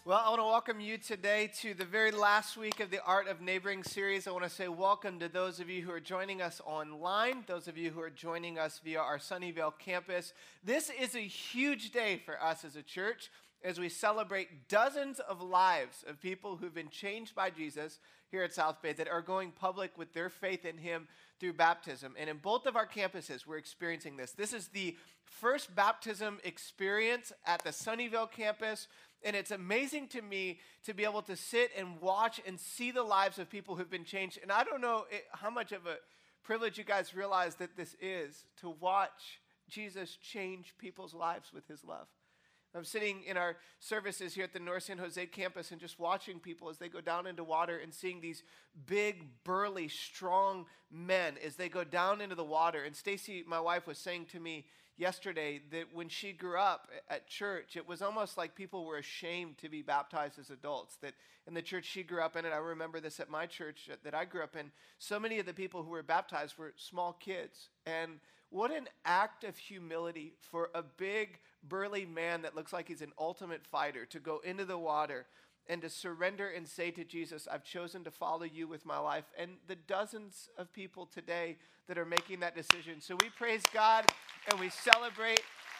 Well, I want to welcome you today to the very last week of the Art of Neighboring series. I want to say welcome to those of you who are joining us online, those of you who are joining us via our Sunnyvale campus. This is a huge day for us as a church as we celebrate dozens of lives of people who've been changed by Jesus here at South Bay that are going public with their faith in him through baptism. And in both of our campuses, we're experiencing this. This is the first baptism experience at the Sunnyvale campus. And it's amazing to me to be able to sit and watch and see the lives of people who've been changed. And I don't know how much of a privilege you guys realize that this is, to watch Jesus change people's lives with his love. I'm sitting in our services here at the North San Jose campus and just watching people as they go down into water and seeing these big, burly, strong men as they go down into the water. And Stacy, my wife, was saying to me yesterday that when she grew up at church, it was almost like people were ashamed to be baptized as adults. That in the church she grew up in, and I remember this at my church that I grew up in, so many of the people who were baptized were small kids. And what an act of humility for a big, burly man that looks like he's an ultimate fighter to go into the water and to surrender and say to Jesus, I've chosen to follow you with my life. And the dozens of people today that are making that decision. So we praise God and we celebrate.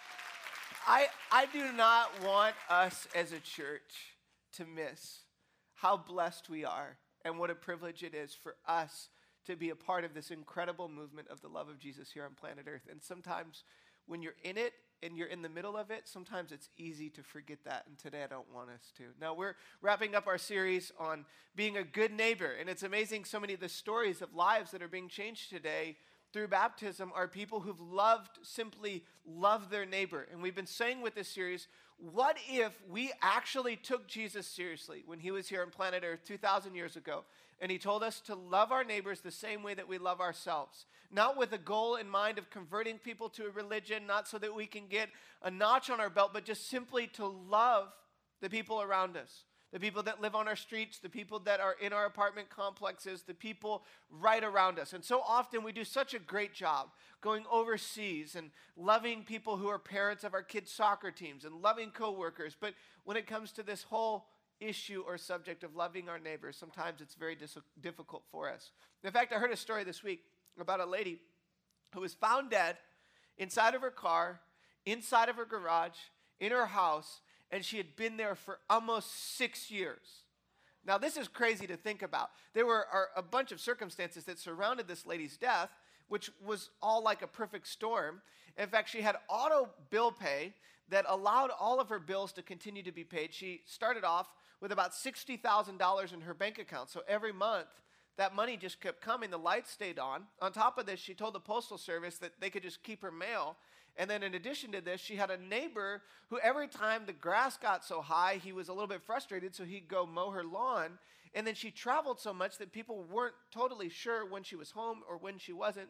I do not want us as a church to miss how blessed we are and what a privilege it is for us to be a part of this incredible movement of the love of Jesus here on planet Earth. And sometimes when you're in it and you're in the middle of it, sometimes it's easy to forget that. And today I don't want us to. Now we're wrapping up our series on being a good neighbor. And it's amazing so many of the stories of lives that are being changed today through baptism are people who've simply loved their neighbor. And we've been saying with this series, what if we actually took Jesus seriously when he was here on planet Earth 2,000 years ago? And he told us to love our neighbors the same way that we love ourselves. Not with a goal in mind of converting people to a religion, not so that we can get a notch on our belt, but just simply to love the people around us. The people that live on our streets, the people that are in our apartment complexes, the people right around us. And so often we do such a great job going overseas and loving people who are parents of our kids' soccer teams and loving coworkers. But when it comes to this whole issue or subject of loving our neighbors, sometimes it's very difficult for us. In fact, I heard a story this week about a lady who was found dead inside of her car, inside of her garage, in her house, and she had been there for almost 6 years. Now, this is crazy to think about. There were a bunch of circumstances that surrounded this lady's death, which was all like a perfect storm. In fact, she had auto bill pay that allowed all of her bills to continue to be paid. She started off with about $60,000 in her bank account. So every month, that money just kept coming. The lights stayed on. On top of this, she told the Postal Service that they could just keep her mail. And then in addition to this, she had a neighbor who every time the grass got so high, he was a little bit frustrated, so he'd go mow her lawn. And then she traveled so much that people weren't totally sure when she was home or when she wasn't,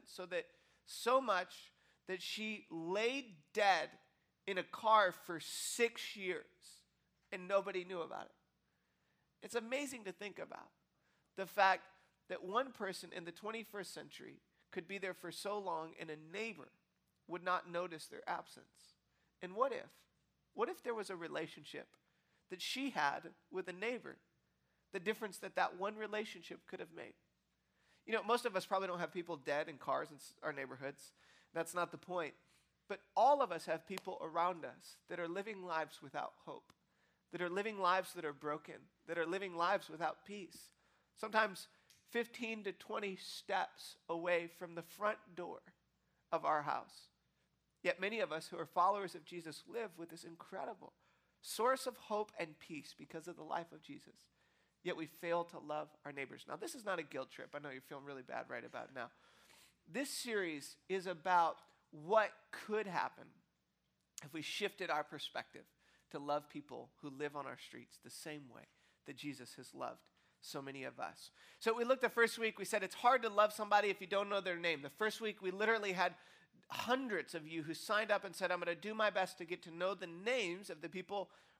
so much that she laid dead in a car for 6 years, and nobody knew about it. It's amazing to think about the fact that one person in the 21st century could be there for so long and a neighbor would not notice their absence. And what if there was a relationship that she had with a neighbor, the difference that one relationship could have made? You know, most of us probably don't have people dead in cars in our neighborhoods. That's not the point. But all of us have people around us that are living lives without hope, that are living lives that are broken, that are living lives without peace. Sometimes 15 to 20 steps away from the front door of our house. Yet many of us who are followers of Jesus live with this incredible source of hope and peace because of the life of Jesus. Yet we fail to love our neighbors. Now, this is not a guilt trip. I know you're feeling really bad right about now. This series is about what could happen if we shifted our perspective to love people who live on our streets the same way that Jesus has loved so many of us. So we looked the first week, we said it's hard to love somebody if you don't know their name. The first week we literally had hundreds of you who signed up and said, I'm going to do my best to get to know the names of the people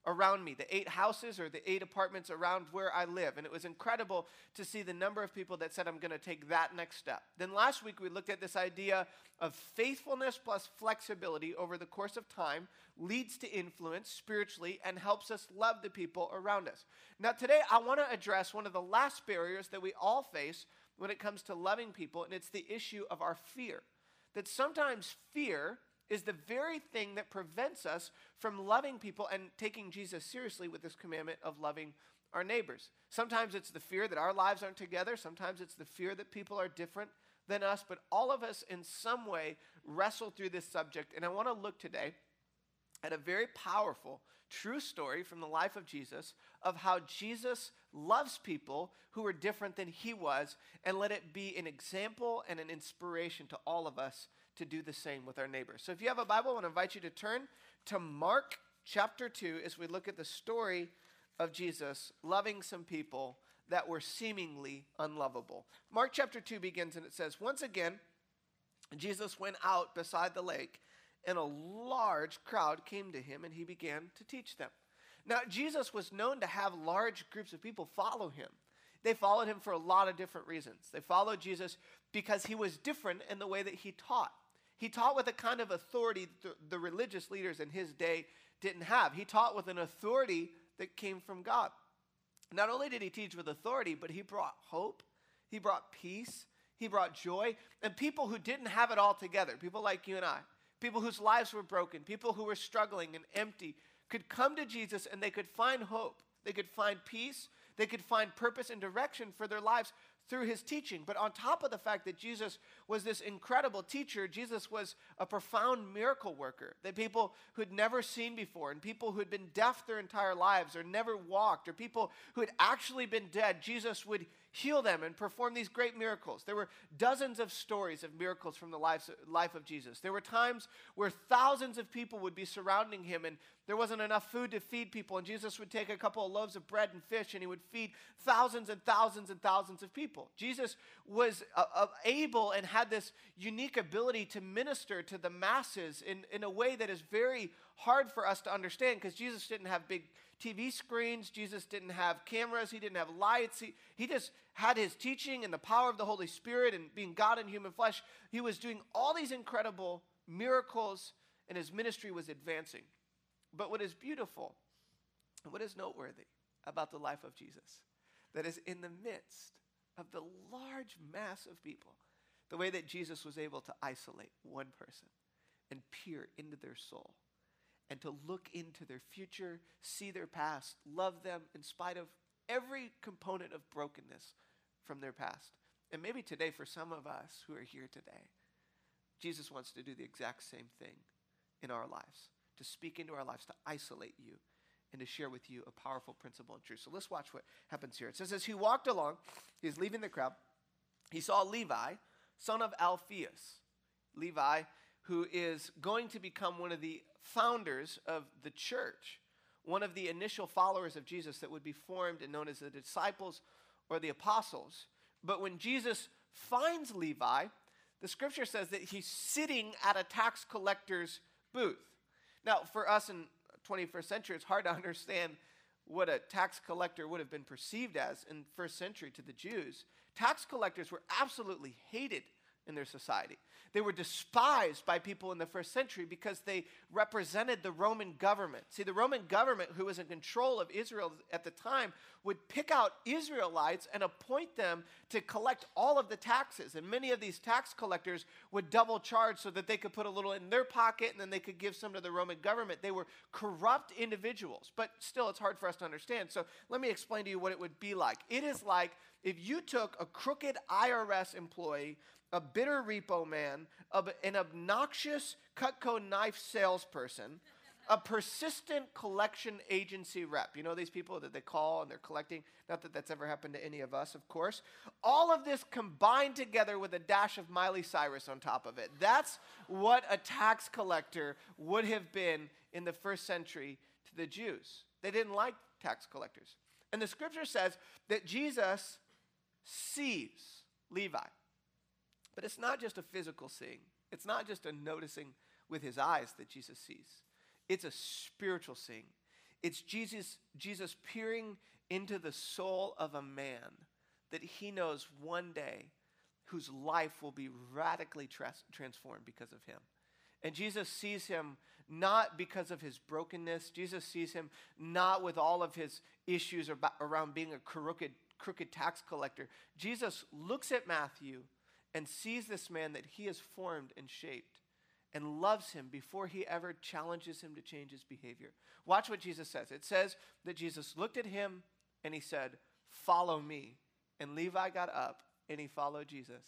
around me, the 8 houses or the 8 apartments around where I live. And it was incredible to see the number of people that said, I'm going to take that next step. Then last week, we looked at this idea of faithfulness plus flexibility over the course of time leads to influence spiritually and helps us love the people around us. Now, today, I want to address one of the last barriers that we all face when it comes to loving people, and it's the issue of our fear. That sometimes fear is the very thing that prevents us from loving people and taking Jesus seriously with this commandment of loving our neighbors. Sometimes it's the fear that our lives aren't together. Sometimes it's the fear that people are different than us. But all of us in some way wrestle through this subject. And I want to look today at a very powerful, true story from the life of Jesus of how Jesus loves people who are different than he was, and let it be an example and an inspiration to all of us to do the same with our neighbors. So if you have a Bible, I want to invite you to turn to Mark chapter 2 as we look at the story of Jesus loving some people that were seemingly unlovable. Mark chapter 2 begins and it says, once again, Jesus went out beside the lake, and a large crowd came to him, and he began to teach them. Now, Jesus was known to have large groups of people follow him. They followed him for a lot of different reasons. They followed Jesus because he was different in the way that he taught. He taught with a kind of authority the religious leaders in his day didn't have. He taught with an authority that came from God. Not only did he teach with authority, but he brought hope, he brought peace, he brought joy, and people who didn't have it all together, people like you and I, people whose lives were broken, people who were struggling and empty, could come to Jesus and they could find hope, they could find peace, they could find purpose and direction for their lives through his teaching. But on top of the fact that Jesus was this incredible teacher, Jesus was a profound miracle worker that people who'd never seen before, and people who'd been deaf their entire lives or never walked, or people who had actually been dead, Jesus would heal them and perform these great miracles. There were dozens of stories of miracles from the life of Jesus. There were times where thousands of people would be surrounding him and there wasn't enough food to feed people, and Jesus would take a couple of loaves of bread and fish and he would feed thousands and thousands and thousands of people. Jesus was able and had this unique ability to minister to the masses in a way that is very hard for us to understand, because Jesus didn't have big TV screens, Jesus didn't have cameras, he didn't have lights, he just had his teaching and the power of the Holy Spirit, and being God in human flesh, he was doing all these incredible miracles and his ministry was advancing. But what is beautiful, what is noteworthy about the life of Jesus, that is in the midst of the large mass of people, the way that Jesus was able to isolate one person and peer into their soul and to look into their future, see their past, love them in spite of every component of brokenness from their past. And maybe today, for some of us who are here today, Jesus wants to do the exact same thing in our lives, to speak into our lives, to isolate you, and to share with you a powerful principle and truth. So let's watch what happens here. It says, as he walked along, he's leaving the crowd, he saw Levi, son of Alphaeus. Levi, who is going to become one of the founders of the church, one of the initial followers of Jesus that would be formed and known as the disciples or the apostles. But when Jesus finds Levi, the scripture says that he's sitting at a tax collector's booth. Now, for us in 21st century, it's hard to understand what a tax collector would have been perceived as in first century to the Jews. Tax collectors were absolutely hated in their society. They were despised by people in the first century because they represented the Roman government. See, the Roman government, who was in control of Israel at the time, would pick out Israelites and appoint them to collect all of the taxes. And many of these tax collectors would double charge so that they could put a little in their pocket and then they could give some to the Roman government. They were corrupt individuals, but still it's hard for us to understand. So let me explain to you what it would be like. It is like if you took a crooked IRS employee, a bitter repo man, an obnoxious Cutco knife salesperson, a persistent collection agency rep. You know these people that they call and they're collecting? Not that that's ever happened to any of us, of course. All of this combined together with a dash of Miley Cyrus on top of it. That's what a tax collector would have been in the first century to the Jews. They didn't like tax collectors. And the scripture says that Jesus sees Levi. But it's not just a physical seeing. It's not just a noticing with his eyes that Jesus sees. It's a spiritual seeing. It's Jesus peering into the soul of a man that he knows one day whose life will be radically transformed because of him. And Jesus sees him not because of his brokenness. Jesus sees him not with all of his issues around being a crooked tax collector. Jesus looks at Matthew and sees this man that he has formed and shaped and loves him before he ever challenges him to change his behavior. Watch what Jesus says. It says that Jesus looked at him and he said, "Follow me." And Levi got up and he followed Jesus.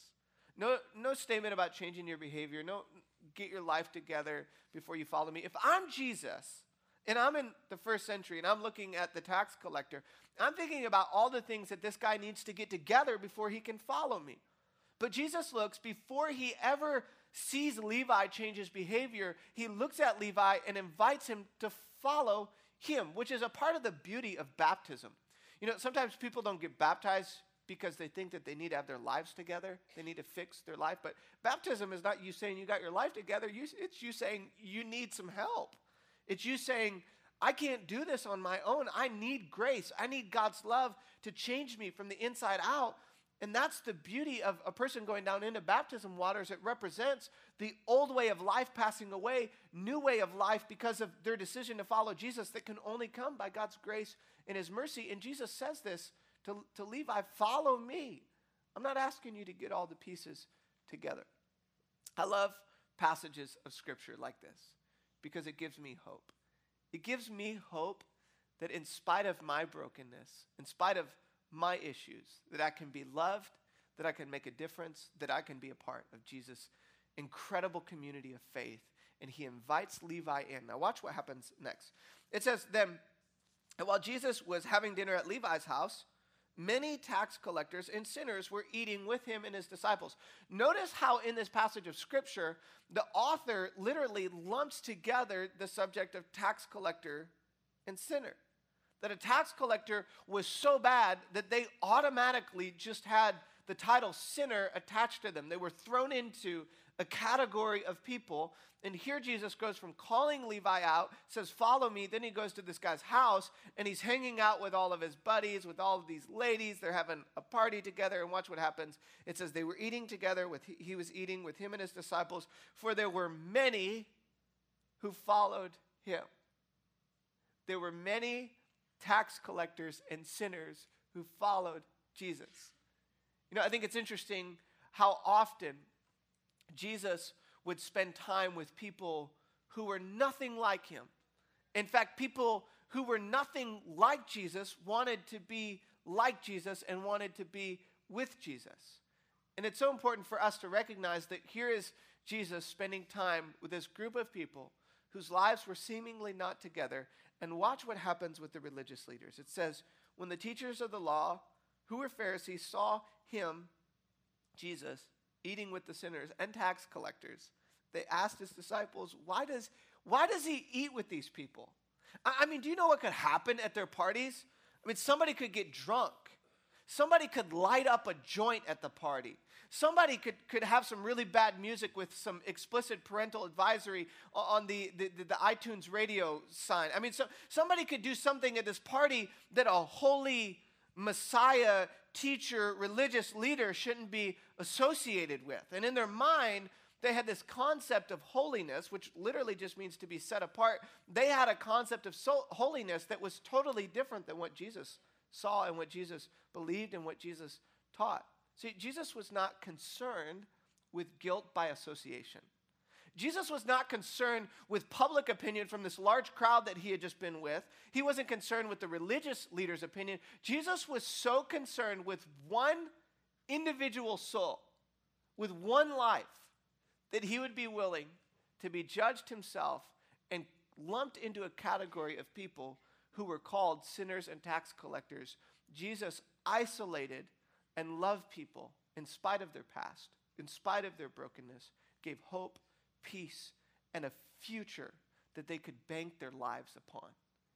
No statement about changing your behavior. No, get your life together before you follow me. If I'm Jesus and I'm in the first century and I'm looking at the tax collector, I'm thinking about all the things that this guy needs to get together before he can follow me. But Jesus looks, before he ever sees Levi change his behavior, he looks at Levi and invites him to follow him, which is a part of the beauty of baptism. You know, sometimes people don't get baptized because they think that they need to have their lives together. They need to fix their life. But baptism is not you saying you got your life together. It's you saying you need some help. It's you saying, I can't do this on my own. I need grace. I need God's love to change me from the inside out. And that's the beauty of a person going down into baptism waters. It represents the old way of life passing away, new way of life because of their decision to follow Jesus that can only come by God's grace and his mercy. And Jesus says this to Levi, "Follow me." I'm not asking you to get all the pieces together. I love passages of scripture like this because it gives me hope. It gives me hope that in spite of my brokenness, in spite of my issues, that I can be loved, that I can make a difference, that I can be a part of Jesus' incredible community of faith. And he invites Levi in. Now watch what happens next. It says, then, and while Jesus was having dinner at Levi's house, many tax collectors and sinners were eating with him and his disciples. Notice how in this passage of scripture, the author literally lumps together the subject of tax collector and sinner. That a tax collector was so bad that they automatically just had the title sinner attached to them. They were thrown into a category of people. And here Jesus goes from calling Levi out, says, "Follow me." Then he goes to this guy's house and he's hanging out with all of his buddies, with all of these ladies. They're having a party together, and watch what happens. It says they were eating together, he was eating with him and his disciples, for there were many who followed him. There were many tax collectors and sinners who followed Jesus. You know, I think it's interesting how often Jesus would spend time with people who were nothing like him. In fact, people who were nothing like Jesus wanted to be like Jesus and wanted to be with Jesus. And it's so important for us to recognize that here is Jesus spending time with this group of people whose lives were seemingly not together. And watch what happens with the religious leaders. It says, when the teachers of the law, who were Pharisees, saw him, Jesus, eating with the sinners and tax collectors, they asked his disciples, why does he eat with these people? I mean, do you know what could happen at their parties? I mean, somebody could get drunk. Somebody could light up a joint at the party. Somebody could have some really bad music with some explicit parental advisory on the iTunes radio sign. I mean, somebody could do something at this party that a holy Messiah, teacher, religious leader shouldn't be associated with. And in their mind, they had this concept of holiness, which literally just means to be set apart. They had a concept of holiness that was totally different than what Jesus saw and what Jesus believed and what Jesus taught. See, Jesus was not concerned with guilt by association. Jesus was not concerned with public opinion from this large crowd that he had just been with. He wasn't concerned with the religious leader's opinion. Jesus was so concerned with one individual soul, with one life, that he would be willing to be judged himself and lumped into a category of people who were called sinners and tax collectors. Jesus isolated and loved people in spite of their past, in spite of their brokenness, gave hope, peace, and a future that they could bank their lives upon.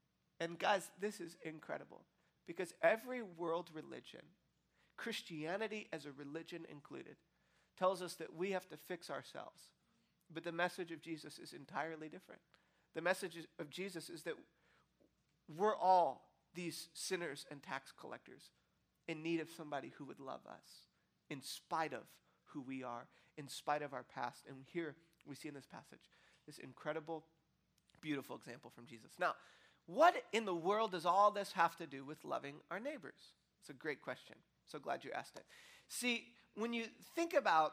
And guys, this is incredible because every world religion, Christianity as a religion included, tells us that we have to fix ourselves. But the message of Jesus is entirely different. The message of Jesus is that we're all these sinners and tax collectors in need of somebody who would love us in spite of who we are, in spite of our past. And here we see in this passage this incredible, beautiful example from Jesus. Now, what in the world does all this have to do with loving our neighbors? It's a great question. So glad you asked it. See, when you think about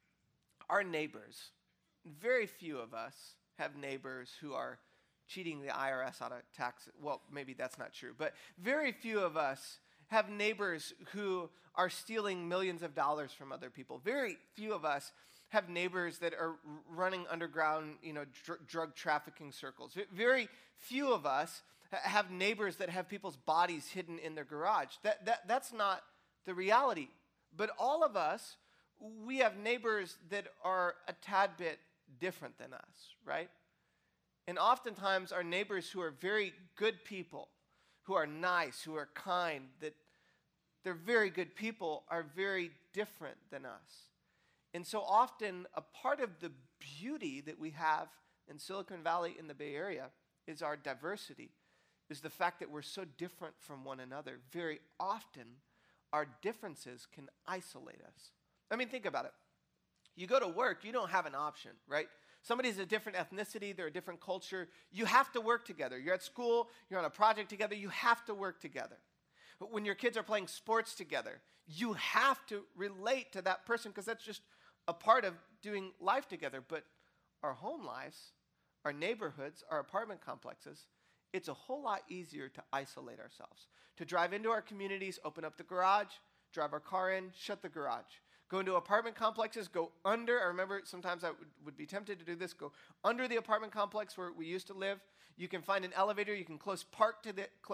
our neighbors, very few of us have neighbors who are cheating the IRS out of taxes. Well, maybe that's not true, but very few of us have neighbors who are stealing millions of dollars from other people. Very few of us have neighbors that are running underground, drug trafficking circles. Very few of us have neighbors that have people's bodies hidden in their garage. That's not the reality. But all of us, we have neighbors that are a tad bit different than us, right? And oftentimes our neighbors who are very good people, who are nice, who are kind, that they're very good people, are very different than us. And so often a part of the beauty that we have in Silicon Valley, in the Bay Area, is our diversity, is the fact that we're so different from one another. Very often our differences can isolate us. I mean, think about it. You go to work, you don't have an option, right? Somebody's a different ethnicity, they're a different culture. You have to work together. You're at school, you're on a project together, you have to work together. When your kids are playing sports together, you have to relate to that person because that's just a part of doing life together. But our home lives, our neighborhoods, our apartment complexes, it's a whole lot easier to isolate ourselves. To drive into our communities, open up the garage, drive our car in, shut the garage. Go into apartment complexes, go under. I remember sometimes I would be tempted to do this, go under the apartment complex where we used to live. You can find an elevator. You can park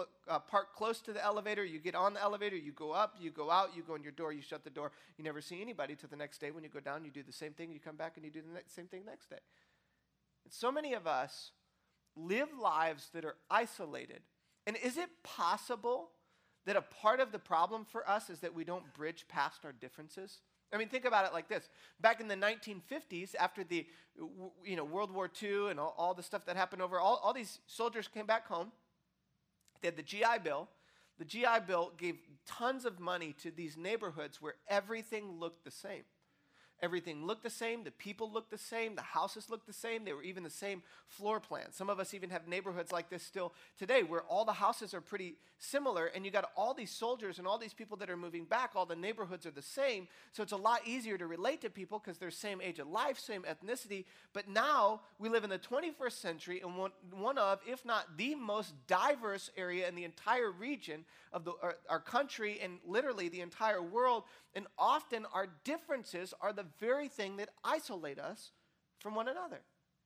close to the elevator. You get on the elevator. You go up. You go out. You go in your door. You shut the door. You never see anybody till the next day. When you go down, you do the same thing. You come back and you do the same thing next day. And so many of us live lives that are isolated. And is it possible that a part of the problem for us is that we don't bridge past our differences? I mean, think about it like this. Back in the 1950s, after the World War II and all the stuff that happened over, all these soldiers came back home. They had the GI Bill. The GI Bill gave tons of money to these neighborhoods where everything looked the same. Everything looked the same. The people looked the same. The houses looked the same. They were even the same floor plan. Some of us even have neighborhoods like this still today where all the houses are pretty similar, and you got all these soldiers and all these people that are moving back. All the neighborhoods are the same, so it's a lot easier to relate to people because they're same age of life, same ethnicity. But now we live in the 21st century in one of, if not the most diverse area in the entire region of our country and literally the entire world. And often our differences are the very thing that isolate us from one another.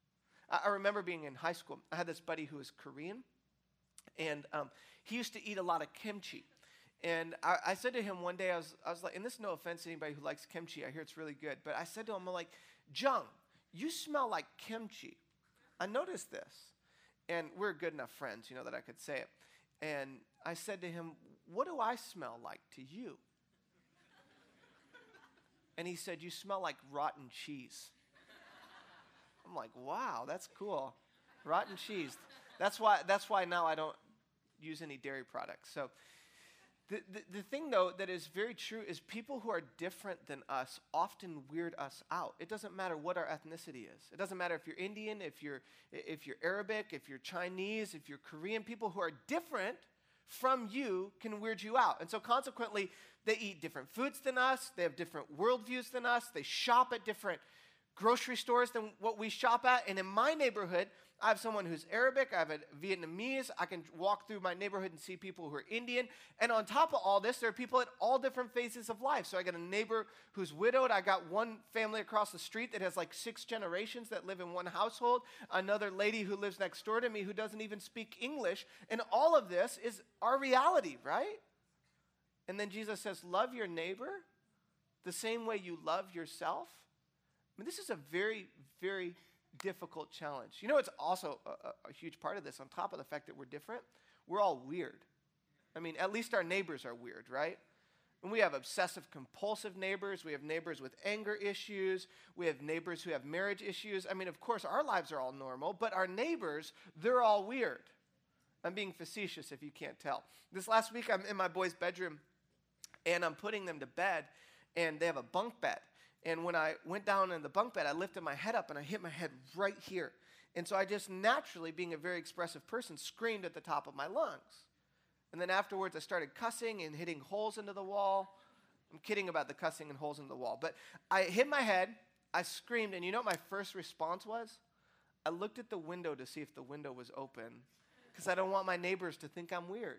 I remember being in high school. I had this buddy who was Korean, and he used to eat a lot of kimchi. And I said to him one day, I was like, and this is no offense to anybody who likes kimchi. I hear it's really good. But I said to him, I'm like, Jung, you smell like kimchi. I noticed this. And we're good enough friends, that I could say it. And I said to him, what do I smell like to you? And he said, you smell like rotten cheese. I'm like, wow, that's cool. Rotten cheese. That's why now I don't use any dairy products. So the thing, though, that is very true is people who are different than us often weird us out. It doesn't matter what our ethnicity is. It doesn't matter if you're Indian, if you're Arabic, if you're Chinese, if you're Korean. People who are different from you can weird you out. And so consequently, they eat different foods than us. They have different worldviews than us. They shop at different grocery stores than what we shop at. And in my neighborhood, I have someone who's Arabic. I have a Vietnamese. I can walk through my neighborhood and see people who are Indian. And on top of all this, there are people at all different phases of life. So I got a neighbor who's widowed. I got one family across the street that has like 6 generations that live in one household. Another lady who lives next door to me who doesn't even speak English. And all of this is our reality, right? And then Jesus says, love your neighbor the same way you love yourself. I mean, this is a very, very difficult challenge. It's also a huge part of this. On top of the fact that we're different, we're all weird. I mean, at least our neighbors are weird, right? And we have obsessive compulsive neighbors. We have neighbors with anger issues. We have neighbors who have marriage issues. I mean, of course, our lives are all normal, but our neighbors, they're all weird. I'm being facetious if you can't tell. This last week, I'm in my boys' bedroom, and I'm putting them to bed, and they have a bunk bed. And when I went down in the bunk bed, I lifted my head up, and I hit my head right here. And so I just naturally, being a very expressive person, screamed at the top of my lungs. And then afterwards, I started cussing and hitting holes into the wall. I'm kidding about the cussing and holes in the wall. But I hit my head, I screamed, and you know what my first response was? I looked at the window to see if the window was open, because I don't want my neighbors to think I'm weird.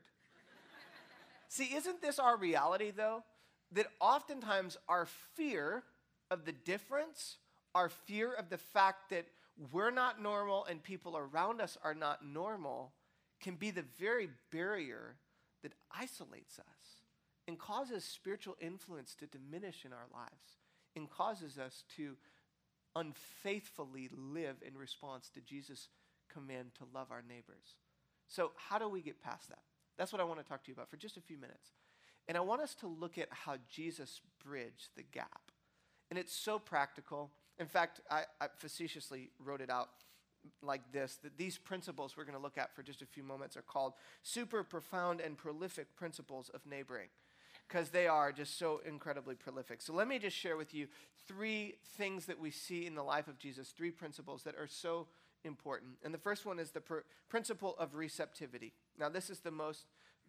See, isn't this our reality, though? That oftentimes our fear of the difference, our fear of the fact that we're not normal and people around us are not normal, can be the very barrier that isolates us and causes spiritual influence to diminish in our lives and causes us to unfaithfully live in response to Jesus' command to love our neighbors. So how do we get past that? That's what I want to talk to you about for just a few minutes. And I want us to look at how Jesus bridged the gap. And it's so practical. In fact, I facetiously wrote it out like this, that these principles we're going to look at for just a few moments are called super profound and prolific principles of neighboring, because they are just so incredibly prolific. So let me just share with you three things that we see in the life of Jesus, three principles that are so important. And the first one is the principle of receptivity. Now, this is the most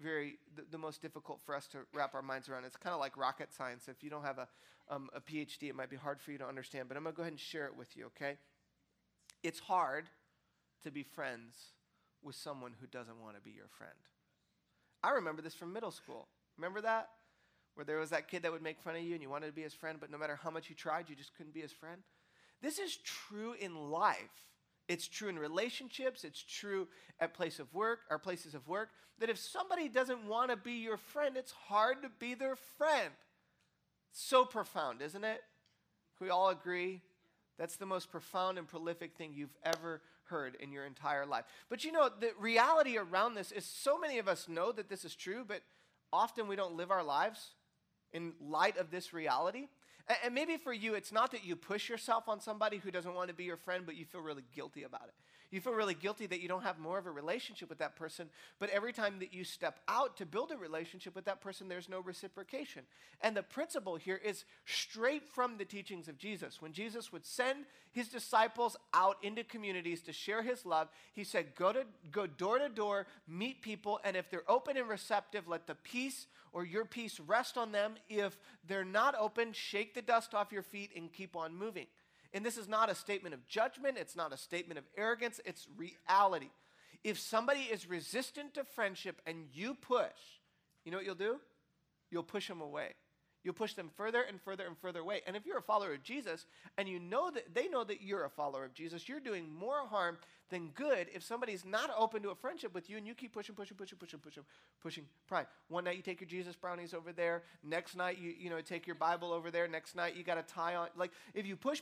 difficult for us to wrap our minds around. It's kind of like rocket science. If you don't have a PhD, it might be hard for you to understand, but I'm going to go ahead and share it with you, okay? It's hard to be friends with someone who doesn't want to be your friend. I remember this from middle school. Remember that? Where there was that kid that would make fun of you and you wanted to be his friend, but no matter how much you tried, you just couldn't be his friend. This is true in life. It's true in relationships. It's true at places of work, that if somebody doesn't want to be your friend, it's hard to be their friend. So profound, isn't it? Can we all agree? That's the most profound and prolific thing you've ever heard in your entire life. But you know, the reality around this is so many of us know that this is true, but often we don't live our lives in light of this reality. And maybe for you, it's not that you push yourself on somebody who doesn't want to be your friend, but you feel really guilty about it. You feel really guilty that you don't have more of a relationship with that person, but every time that you step out to build a relationship with that person, there's no reciprocation. And the principle here is straight from the teachings of Jesus. When Jesus would send his disciples out into communities to share his love, he said, go door to door, meet people, and if they're open and receptive, let the peace or your peace rest on them. If they're not open, shake the dust off your feet and keep on moving. And this is not a statement of judgment. It's not a statement of arrogance. It's reality. If somebody is resistant to friendship and you push, you know what you'll do? You'll push them away. You'll push them further and further and further away. And if you're a follower of Jesus and you know that they know that you're a follower of Jesus, you're doing more harm than good if somebody's not open to a friendship with you and you keep pushing pride. One night you take your Jesus brownies over there. Next night you take your Bible over there. Next night you got a tie on. Like if you push,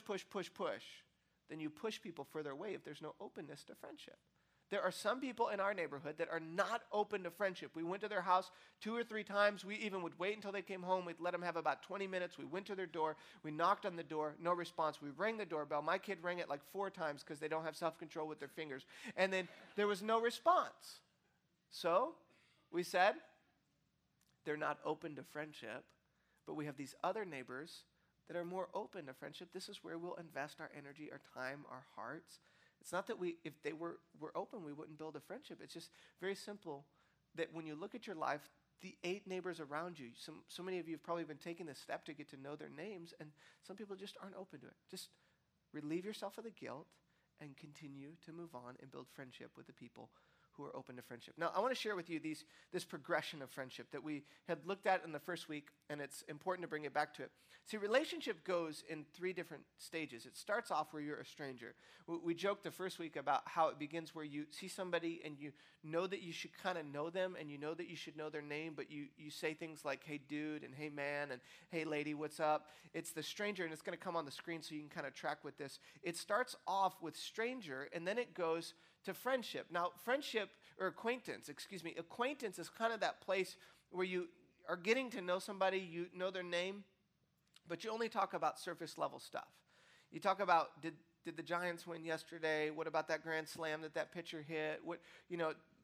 then you push people further away if there's no openness to friendship. There are some people in our neighborhood that are not open to friendship. We went to their house 2 or 3 times. We even would wait until they came home. We'd let them have about 20 minutes. We went to their door. We knocked on the door. No response. We rang the doorbell. My kid rang it like 4 times because they don't have self-control with their fingers. And then there was no response. So we said, they're not open to friendship, but we have these other neighbors that are more open to friendship. This is where we'll invest our energy, our time, our hearts. It's not that if they were open, we wouldn't build a friendship. It's just very simple that when you look at your life, the 8 neighbors around you, so many of you have probably been taking this step to get to know their names, and some people just aren't open to it. Just relieve yourself of the guilt and continue to move on and build friendship with the people who are open to friendship. Now, I want to share with you this progression of friendship that we had looked at in the first week, and it's important to bring it back to it. See, relationship goes in 3 different stages. It starts off where you're a stranger. We joked the first week about how it begins where you see somebody and you know that you should kind of know them and you know that you should know their name, but you say things like, hey, dude, and hey, man, and hey, lady, what's up? It's the stranger, and it's going to come on the screen so you can kind of track with this. It starts off with stranger, and then it goes to friendship. Now, acquaintance is kind of that place where you are getting to know somebody, you know their name, but you only talk about surface level stuff. You talk about, did the Giants win yesterday? What about that grand slam that pitcher hit?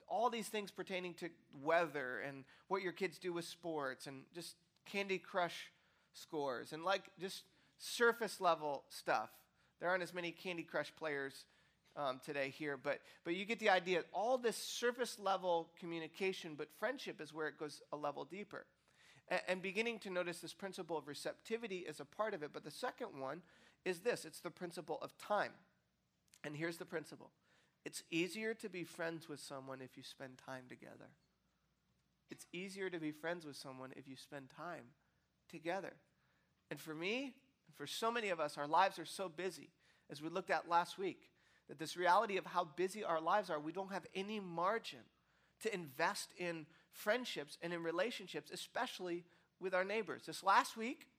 all these things pertaining to weather and what your kids do with sports and just Candy Crush scores and like just surface level stuff. There aren't as many Candy Crush players today here, but you get the idea. All this surface level communication, but friendship is where it goes a level deeper. And beginning to notice this principle of receptivity is a part of it. But the second one is this. It's the principle of time. And here's the principle. It's easier to be friends with someone if you spend time together. It's easier to be friends with someone if you spend time together. And for me, and for so many of us, our lives are so busy, as we looked at last week, that this reality of how busy our lives are, we don't have any margin to invest in friendships and in relationships, especially with our neighbors. This last week,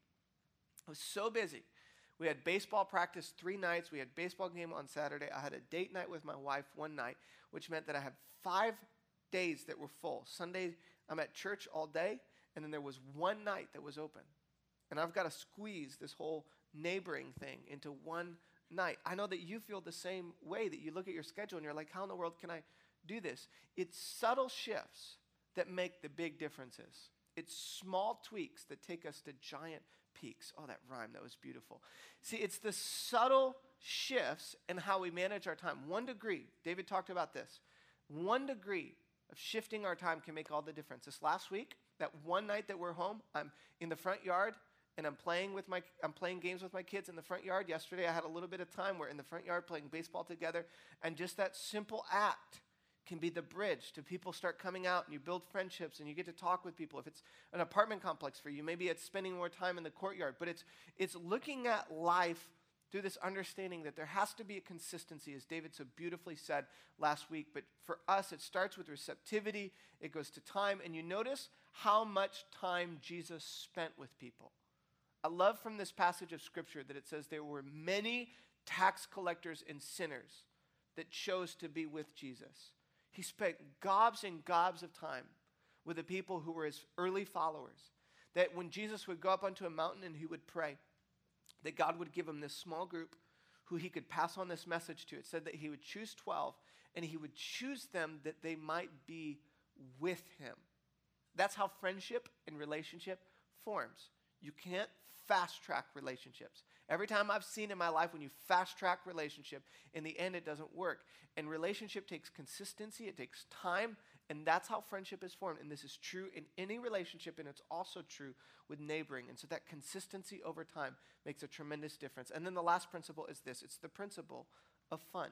I was so busy. We had baseball practice 3 nights. We had baseball game on Saturday. I had a date night with my wife one night, which meant that I had 5 days that were full. Sunday, I'm at church all day, and then there was one night that was open. And I've got to squeeze this whole neighboring thing into one night. I know that you feel the same way, that you look at your schedule and you're like, how in the world can I do this? It's subtle shifts that make the big differences. It's small tweaks that take us to giant peaks. Oh, that rhyme, that was beautiful. See, it's the subtle shifts in how we manage our time. 1 degree, David talked about this. 1 degree of shifting our time can make all the difference. This last week, that one night that we're home, I'm in the front yard and I'm playing games with my kids in the front yard. Yesterday, I had a little bit of time. We're in the front yard playing baseball together, and just that simple act can be the bridge to people start coming out, and you build friendships and you get to talk with people. If it's an apartment complex for you, maybe it's spending more time in the courtyard, but it's looking at life through this understanding that there has to be a consistency, as David so beautifully said last week. But for us, it starts with receptivity, it goes to time, and you notice how much time Jesus spent with people. I love from this passage of Scripture that it says there were many tax collectors and sinners that chose to be with Jesus. He spent gobs and gobs of time with the people who were his early followers. That when Jesus would go up onto a mountain and he would pray, that God would give him this small group who he could pass on this message to. It said that he would choose 12, and he would choose them that they might be with him. That's how friendship and relationship forms. You can't fast-track relationships. Every time I've seen in my life when you fast-track relationship, in the end it doesn't work. And relationship takes consistency, it takes time, and that's how friendship is formed. And this is true in any relationship, and it's also true with neighboring. And so that consistency over time makes a tremendous difference. And then the last principle is this. It's the principle of fun.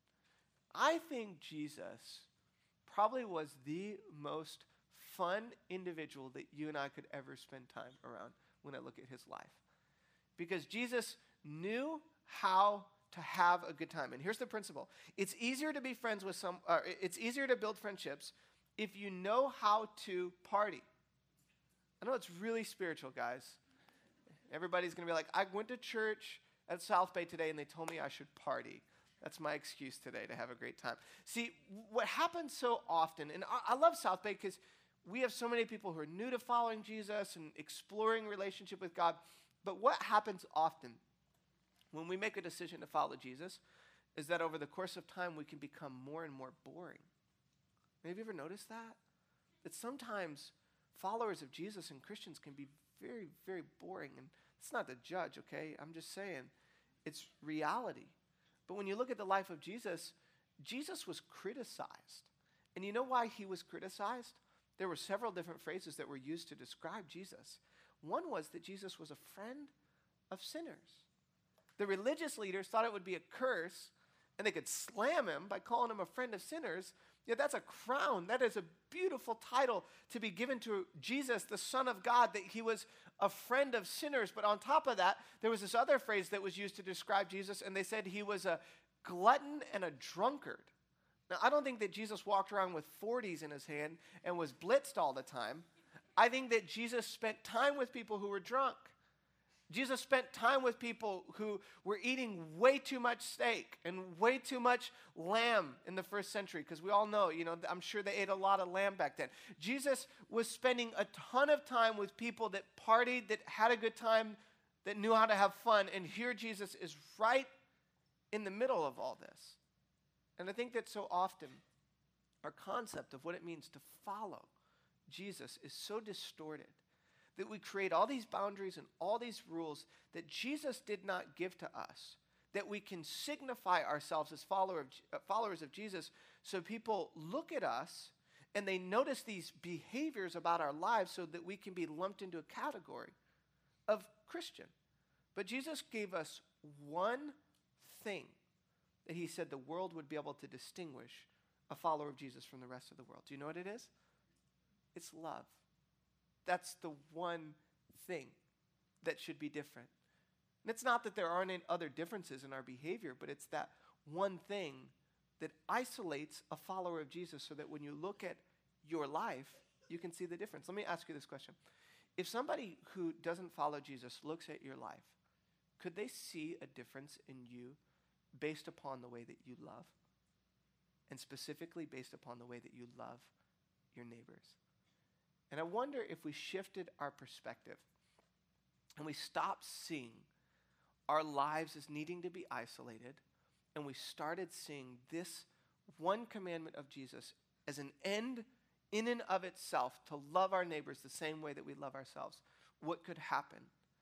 I think Jesus probably was the most fun individual that you and I could ever spend time around when I look at his life. Because Jesus knew how to have a good time. And here's the principle. It's easier to be friends with it's easier to build friendships if you know how to party. I know it's really spiritual, guys. Everybody's going to be like, I went to church at South Bay today and they told me I should party. That's my excuse today to have a great time. See, what happens so often, and I love South Bay because we have so many people who are new to following Jesus and exploring relationship with God. But what happens often when we make a decision to follow Jesus is that over the course of time, we can become more and more boring. Have you ever noticed that? That sometimes followers of Jesus and Christians can be very, very boring. And it's not to judge, okay? I'm just saying it's reality. But when you look at the life of Jesus, Jesus was criticized. And you know why he was criticized? There were several different phrases that were used to describe Jesus. One was that Jesus was a friend of sinners. The religious leaders thought it would be a curse, and they could slam him by calling him a friend of sinners. Yet that's a crown. That is a beautiful title to be given to Jesus, the Son of God, that he was a friend of sinners. But on top of that, there was this other phrase that was used to describe Jesus, and they said he was a glutton and a drunkard. Now, I don't think that Jesus walked around with 40s in his hand and was blitzed all the time. I think that Jesus spent time with people who were drunk. Jesus spent time with people who were eating way too much steak and way too much lamb in the first century, because we all know, I'm sure they ate a lot of lamb back then. Jesus was spending a ton of time with people that partied, that had a good time, that knew how to have fun. And here Jesus is right in the middle of all this. And I think that so often our concept of what it means to follow Jesus is so distorted that we create all these boundaries and all these rules that Jesus did not give to us, that we can signify ourselves as followers of Jesus so people look at us and they notice these behaviors about our lives so that we can be lumped into a category of Christian. But Jesus gave us one thing that he said the world would be able to distinguish a follower of Jesus from the rest of the world. Do you know what it is? It's love. That's the one thing that should be different. And it's not that there aren't any other differences in our behavior, but it's that one thing that isolates a follower of Jesus so that when you look at your life, you can see the difference. Let me ask you this question. If somebody who doesn't follow Jesus looks at your life, could they see a difference in you based upon the way that you love? And specifically based upon the way that you love your neighbors? And I wonder if we shifted our perspective and we stopped seeing our lives as needing to be isolated, and we started seeing this one commandment of Jesus as an end in and of itself to love our neighbors the same way that we love ourselves, what could happen?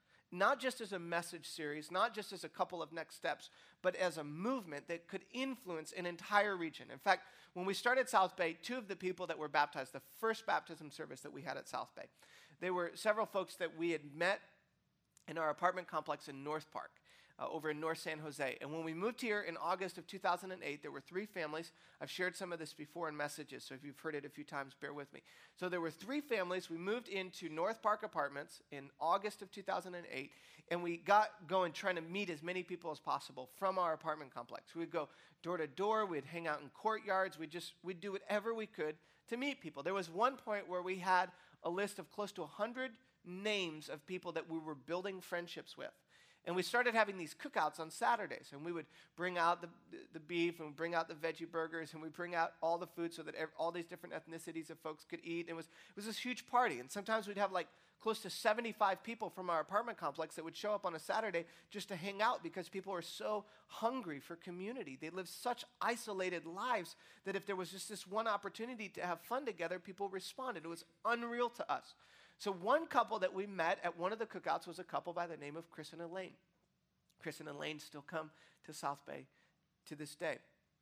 Not just as a message series, not just as a couple of next steps, but as a movement that could influence an entire region. In fact, when we started South Bay, two of the people that were baptized, the first baptism service that we had at South Bay, they were several folks that we had met in our apartment complex in North Park, over in North San Jose. And when we moved here in August of 2008, there were three families. I've shared some of this before in messages, so if you've heard it a few times, bear with me. So there were three families. We moved into North Park Apartments in August of 2008, and we got going trying to meet as many people as possible from our apartment complex. We'd go door to door. We'd hang out in courtyards. We'd do whatever we could to meet people. There was one point where we had a list of close to 100 names of people that we were building friendships with. And we started having these cookouts on Saturdays, and we would bring out the beef, and we'd bring out the veggie burgers, and we'd bring out all the food so that all these different ethnicities of folks could eat. And it was this huge party, and sometimes we'd have like close to 75 people from our apartment complex that would show up on a Saturday just to hang out because people were so hungry for community. They lived such isolated lives that if there was just this one opportunity to have fun together, people responded. It was unreal to us. So one couple that we met at one of the cookouts was a couple by the name of Chris and Elaine. Chris and Elaine still come to South Bay to this day.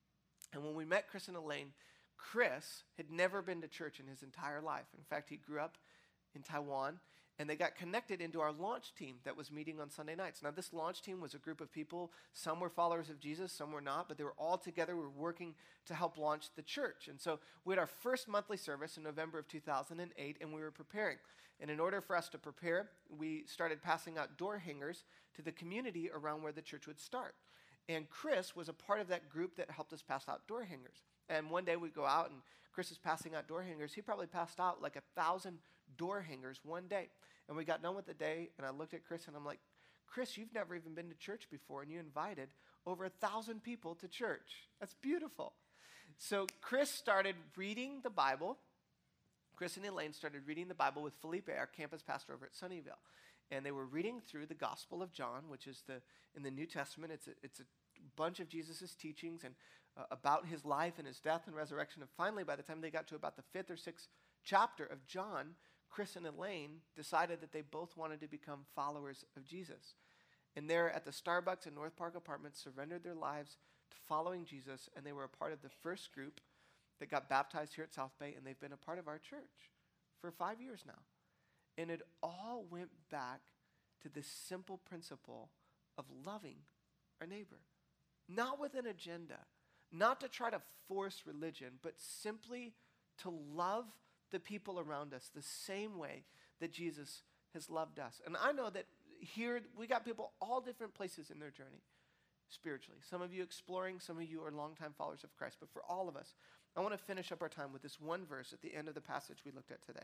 And when we met Chris and Elaine, Chris had never been to church in his entire life. In fact, he grew up in Taiwan, and they got connected into our launch team that was meeting on Sunday nights. Now, this launch team was a group of people. Some were followers of Jesus, some were not, but they were all together. We were working to help launch the church. And so we had our first monthly service in November of 2008, and we were preparing. And in order for us to prepare, we started passing out door hangers to the community around where the church would start. And Chris was a part of that group that helped us pass out door hangers. And one day we'd go out, and Chris is passing out door hangers. He probably passed out like 1,000 door hangers one day. And we got done with the day, and I looked at Chris, and I'm like, Chris, you've never even been to church before, and you invited over 1,000 people to church. That's beautiful. So Chris started reading the Bible. Chris and Elaine started reading the Bible with Felipe, our campus pastor over at Sunnyvale. And they were reading through the Gospel of John, which is in the New Testament. It's a bunch of Jesus' teachings and about his life and his death and resurrection. And finally, by the time they got to about the 5th or 6th chapter of John, Chris and Elaine decided that they both wanted to become followers of Jesus. And there at the Starbucks in North Park Apartments, surrendered their lives to following Jesus, and they were a part of the first group that got baptized here at South Bay, and they've been a part of our church for 5 years now. And it all went back to this simple principle of loving our neighbor. Not with an agenda, not to try to force religion, but simply to love the people around us the same way that Jesus has loved us. And I know that here we got people all different places in their journey spiritually. Some of you exploring, some of you are longtime followers of Christ. But for all of us, I want to finish up our time with this one verse at the end of the passage we looked at today.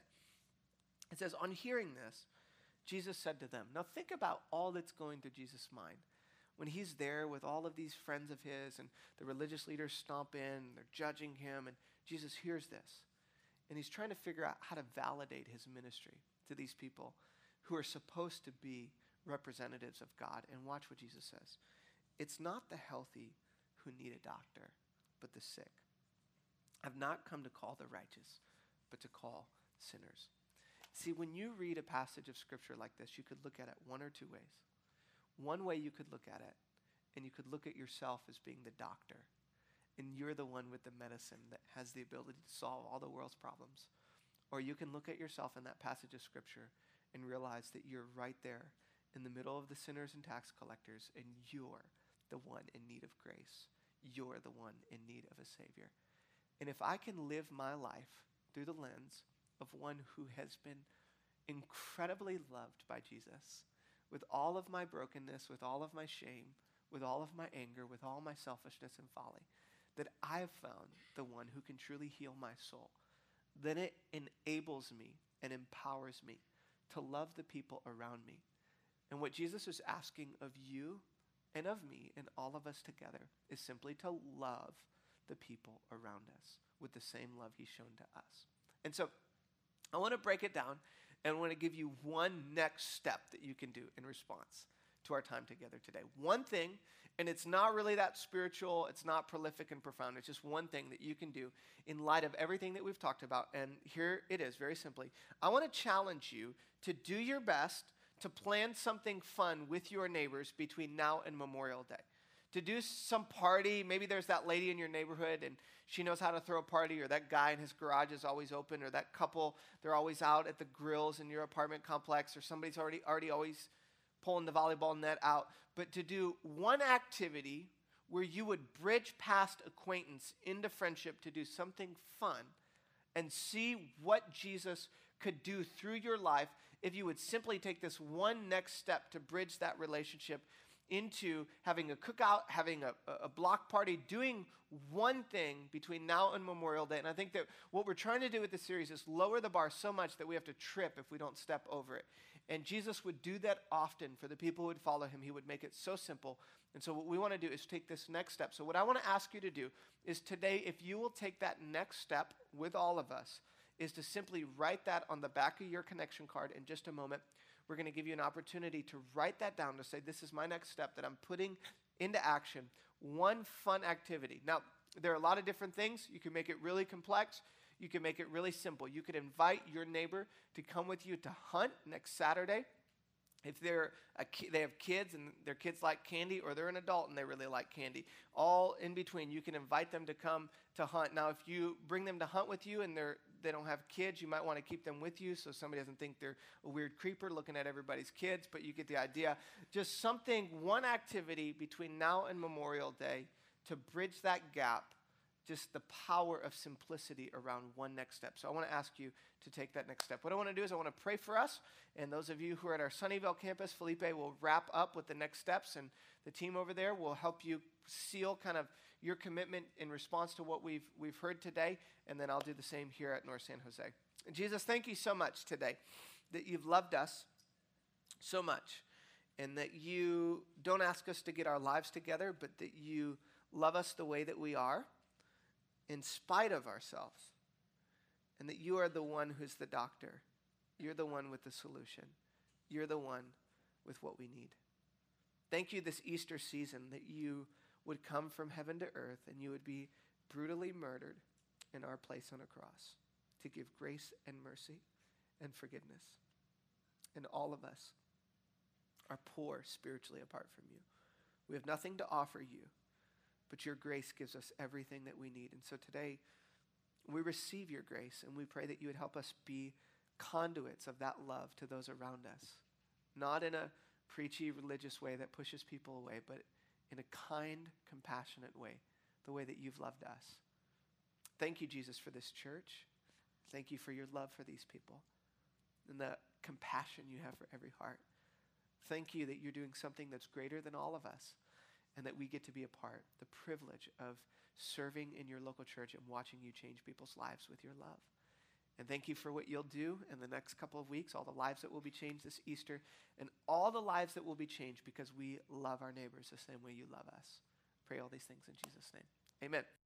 It says, on hearing this, Jesus said to them. Now think about all that's going through Jesus' mind when he's there with all of these friends of his, and the religious leaders stomp in, and they're judging him, and Jesus hears this. And he's trying to figure out how to validate his ministry to these people who are supposed to be representatives of God. And watch what Jesus says. It's not the healthy who need a doctor, but the sick. I've not come to call the righteous, but to call sinners. See, when you read a passage of Scripture like this, you could look at it one or two ways. One way you could look at it, and you could look at yourself as being the doctor, and you're the one with the medicine that has the ability to solve all the world's problems. Or you can look at yourself in that passage of Scripture and realize that you're right there in the middle of the sinners and tax collectors, and you're the one in need of grace. You're the one in need of a Savior. And if I can live my life through the lens of one who has been incredibly loved by Jesus, with all of my brokenness, with all of my shame, with all of my anger, with all my selfishness and folly, that I've found the one who can truly heal my soul, then it enables me and empowers me to love the people around me. And what Jesus is asking of you and of me and all of us together is simply to love the people around us with the same love he's shown to us. And so I want to break it down, and I want to give you one next step that you can do in response to our time together today. One thing, and it's not really that spiritual, it's not prolific and profound, it's just one thing that you can do in light of everything that we've talked about. And here it is, very simply. I want to challenge you to do your best to plan something fun with your neighbors between now and Memorial Day. To do some party, maybe there's that lady in your neighborhood and she knows how to throw a party, or that guy in his garage is always open, or that couple, they're always out at the grills in your apartment complex, or somebody's already always pulling the volleyball net out. But to do one activity where you would bridge past acquaintance into friendship to do something fun and see what Jesus could do through your life if you would simply take this one next step to bridge that relationship into having a cookout, having a block party, doing one thing between now and Memorial Day. And I think that what we're trying to do with this series is lower the bar so much that we have to trip if we don't step over it. And Jesus would do that often for the people who would follow him. He would make it so simple. And so what we want to do is take this next step. So what I want to ask you to do is today, if you will take that next step with all of us, is to simply write that on the back of your connection card. In just a moment, we're going to give you an opportunity to write that down, to say, this is my next step that I'm putting into action. One fun activity. Now, there are a lot of different things. You can make it really complex. You can make it really simple. You could invite your neighbor to come with you to hunt next Saturday. If they have kids and their kids like candy, or they're an adult and they really like candy, all in between, you can invite them to come to hunt. Now, if you bring them to hunt with you and they don't have kids, you might want to keep them with you so somebody doesn't think they're a weird creeper looking at everybody's kids, but you get the idea. Just something, one activity between now and Memorial Day to bridge that gap, just the power of simplicity around one next step. So I want to ask you to take that next step. What I want to do is I want to pray for us, and those of you who are at our Sunnyvale campus, Felipe will wrap up with the next steps, and the team over there will help you seal kind of your commitment in response to what we've heard today, and then I'll do the same here at North San Jose. And Jesus, thank you so much today that you've loved us so much, and that you don't ask us to get our lives together, but that you love us the way that we are, in spite of ourselves, and that you are the one who's the doctor. You're the one with the solution. You're the one with what we need. Thank you this Easter season that you would come from heaven to earth and you would be brutally murdered in our place on a cross to give grace and mercy and forgiveness. And all of us are poor spiritually apart from you. We have nothing to offer you, but your grace gives us everything that we need. And so today, we receive your grace, and we pray that you would help us be conduits of that love to those around us. Not in a preachy, religious way that pushes people away, but in a kind, compassionate way, the way that you've loved us. Thank you, Jesus, for this church. Thank you for your love for these people and the compassion you have for every heart. Thank you that you're doing something that's greater than all of us, and that we get to be a part, the privilege of serving in your local church and watching you change people's lives with your love. And thank you for what you'll do in the next couple of weeks, all the lives that will be changed this Easter, and all the lives that will be changed because we love our neighbors the same way you love us. Pray all these things in Jesus' name. Amen.